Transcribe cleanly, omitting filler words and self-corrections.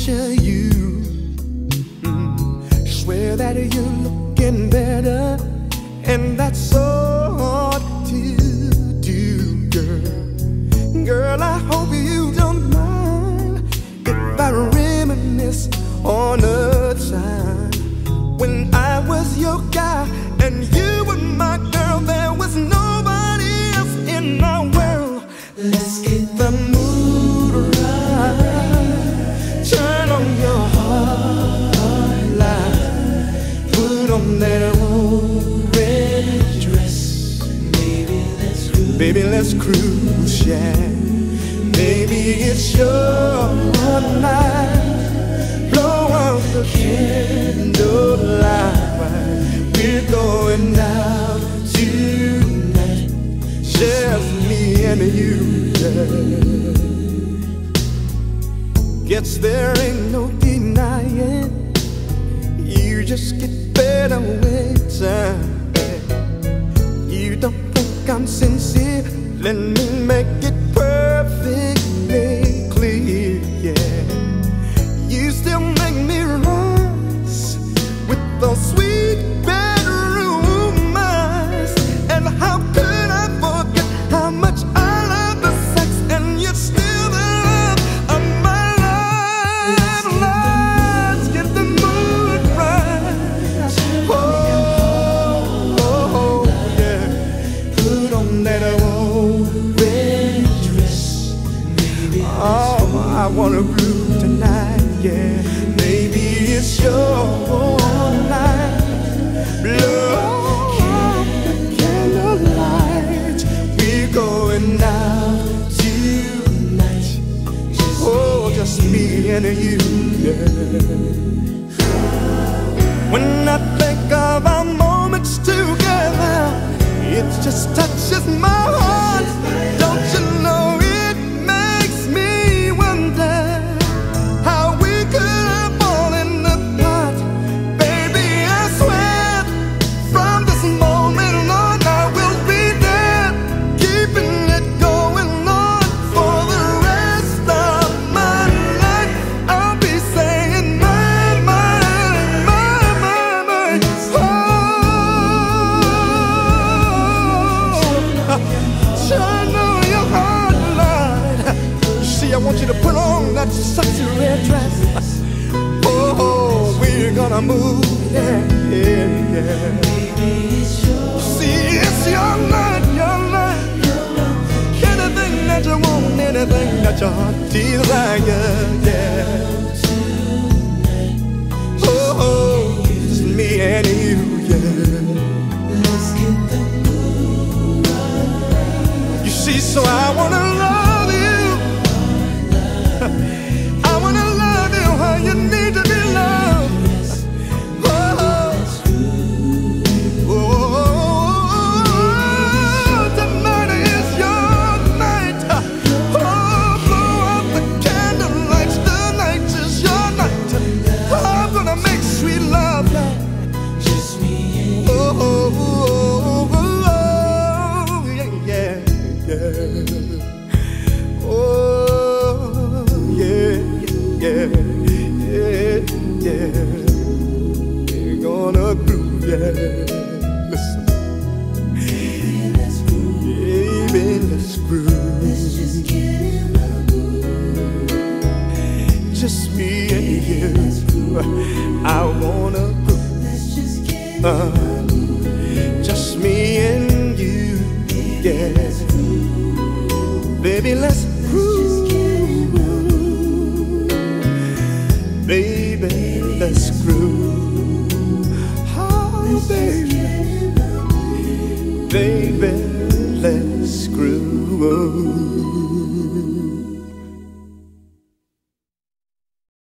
picture you. Swear that you're looking better, and that's so hard to do, girl. Girl, I hope you don't mind if I reminisce on a time when I was your guy and you were my girl. There was nobody else in our world. Let's get the mood right. Turn on your heart light. Put on that old red dress. Baby, let's cruise, yeah. Baby, it's your night. Blow out the candlelight. We're going out tonight, just me and you, yeah. Guess there ain't no denying, you just get better with time, yeah. You don't think I'm sincere, let me make it perfectly clear, yeah. You still make me rise with those sweet bedroom eyes. And how could I forget how much I love the sex, and you're still the love of my life. Let's get the mood right. Oh, oh, yeah. Put on that old red dress. Oh, I wanna groove tonight, yeah. Maybe it's your night. Blow out the candlelight. We're going out tonight. Oh, just me and you, yeah. When I think of our moments together, it just touches my heart. Don't you know it makes me wonder how we could have fallen apart. Baby, I swear from this moment on I will be there, keeping it going on for the rest of my life. I'll be saying my, my, my, my, my. Oh, shine on your heart light. You see, I want you to put on that sexy red dress. Oh, we're gonna move, yeah, yeah, yeah. See, it's your night, your night. Anything that you want, anything that your heart desires, yeah. Oh, it's me and you, yeah. You see, so I wanna love you. I wanna love you how you need to be loved. Tonight is your night. Oh, blow out the candlelights. Tonight is your night. I'm gonna make sweet love. Oh, yeah, yeah, yeah. Oh, yeah, yeah, yeah, yeah. We're gonna groove, yeah. Listen, baby, let's groove. Baby, let's groove. Let's just get in the mood. Just me and you. I wanna groove. Let's just get in the mood. Just me and you, yeah. Baby, let's groove. Baby, let's groove. Oh, baby, baby, let's groove.